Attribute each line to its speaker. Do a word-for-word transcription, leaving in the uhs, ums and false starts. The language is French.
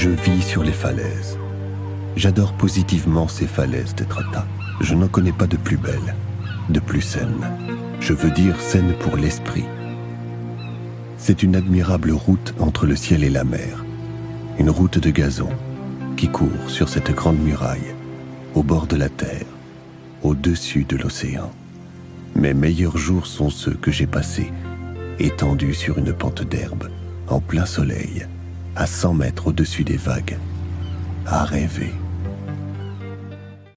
Speaker 1: Je vis sur les falaises. J'adore positivement ces falaises d'Étretat. Je n'en connais pas de plus belle, de plus saine. Je veux dire saine pour l'esprit. C'est une admirable route entre le ciel et la mer. Une route de gazon qui court sur cette grande muraille, au bord de la terre, au-dessus de l'océan. Mes meilleurs jours sont ceux que j'ai passés, étendus sur une pente d'herbe, en plein soleil, à cent mètres au-dessus des vagues, à rêver.